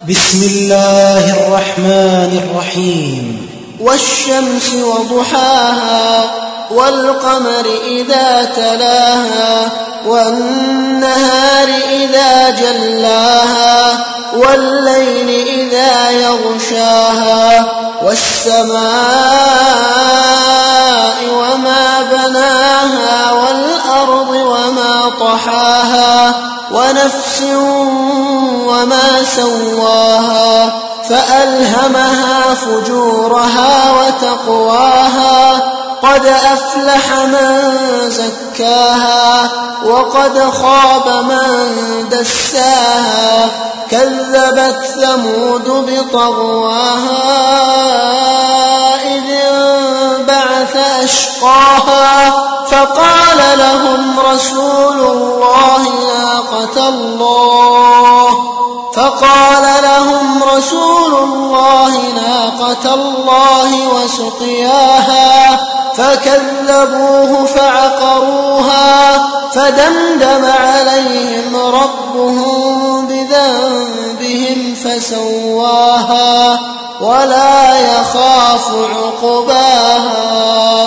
بسم الله الرحمن الرحيم. والشمس وضحاها والقمر إذا تلاها والنهار إذا جلاها والليل إذا يغشاها والسماء وما بناها والأرض وما طحاها ونفس وما سواها فألهمها فجورها وتقواها قد أفلح من زكاها وقد خاب من دساها كذبت ثمود بطغواها إذ انبعث أشقاها فقال لهم رسول الله ناقة الله وسقياها فكذبوه فعقروها فدمدم عليهم ربهم بذنبهم فسواها ولا يخاف عقباها.